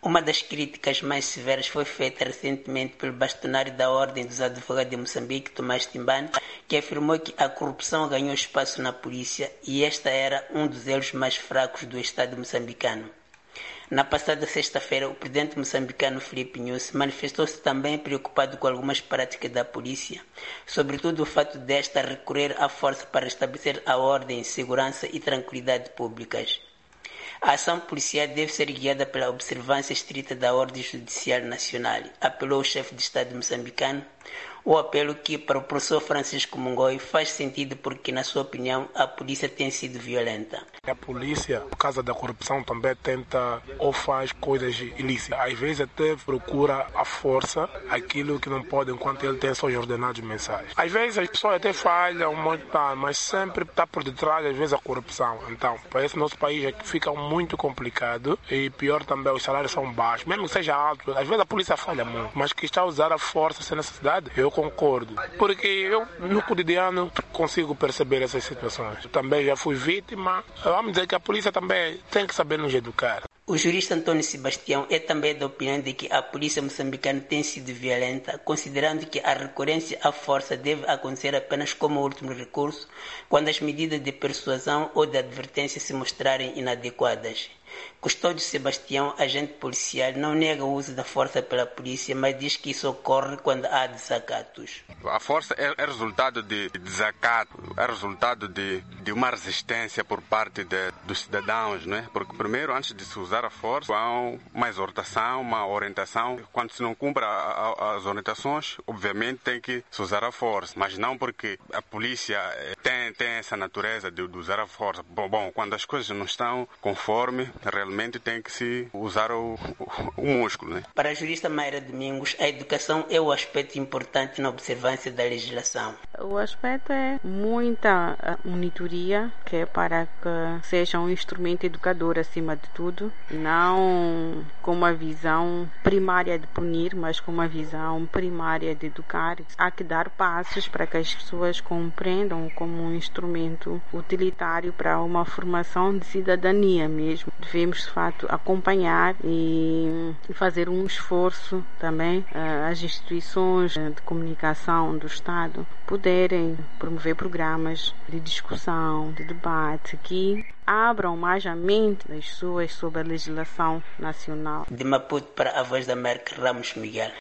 Uma das críticas mais severas foi feita recentemente pelo bastonário da Ordem dos Advogados de Moçambique, Tomás Timbane, que afirmou que a corrupção ganhou espaço na polícia e esta era um dos elos mais fracos do Estado moçambicano. Na passada sexta-feira, o presidente moçambicano Filipe Nyusi manifestou-se também preocupado com algumas práticas da polícia, sobretudo o fato desta recorrer à força para restabelecer a ordem, segurança e tranquilidade públicas. A ação policial deve ser guiada pela observância estrita da ordem judicial nacional, apelou o chefe de Estado moçambicano. O apelo que, para o professor Francisco Mungoi, faz sentido porque, na sua opinião, a polícia tem sido violenta. A polícia, por causa da corrupção, também tenta ou faz coisas ilícitas. Às vezes até procura à força aquilo que não pode enquanto ele tem seus ordenados mensais. Às vezes as pessoas até falham muito, mas sempre está por detrás, às vezes, a corrupção. Então, para esse nosso país é que fica muito complicado e pior também, os salários são baixos. Mesmo que seja alto, às vezes a polícia falha muito, mas que está a usar a força sem necessidade, eu concordo. Porque eu, no cotidiano, consigo perceber essas situações. Eu também já fui vítima. Vamos dizer que a polícia também tem que saber nos educar. O jurista Antônio Sebastião é também da opinião de que a polícia moçambicana tem sido violenta, considerando que a recorrência à força deve acontecer apenas como último recurso, quando as medidas de persuasão ou de advertência se mostrarem inadequadas. Custódio Sebastião, agente policial, não nega o uso da força pela polícia, mas diz que isso ocorre quando há desacatos. A força é resultado de desacato, é resultado de uma resistência por parte dos cidadãos, não é? Porque primeiro, antes de se usar a força, há uma exortação, uma orientação. Quando se não cumpre as orientações, obviamente tem que se usar a força, mas não porque a polícia tem essa natureza de usar a força. Bom, quando as coisas não estão conforme, realmente tem que se usar o músculo, né? Para a jurista Mayra Domingos, a educação é o aspecto importante na observância da legislação. O aspecto é muita monitoria, que é para que seja um instrumento educador acima de tudo, não com uma visão primária de punir, mas com uma visão primária de educar. Há que dar passos para que as pessoas compreendam como um instrumento utilitário para uma formação de cidadania mesmo. Devemos, de fato, acompanhar e fazer um esforço também as instituições de comunicação do Estado poderem promover programas de discussão, de debate que abram mais a mente das pessoas sobre a legislação nacional. De Maputo para a Voz da América, Ramos Miguel.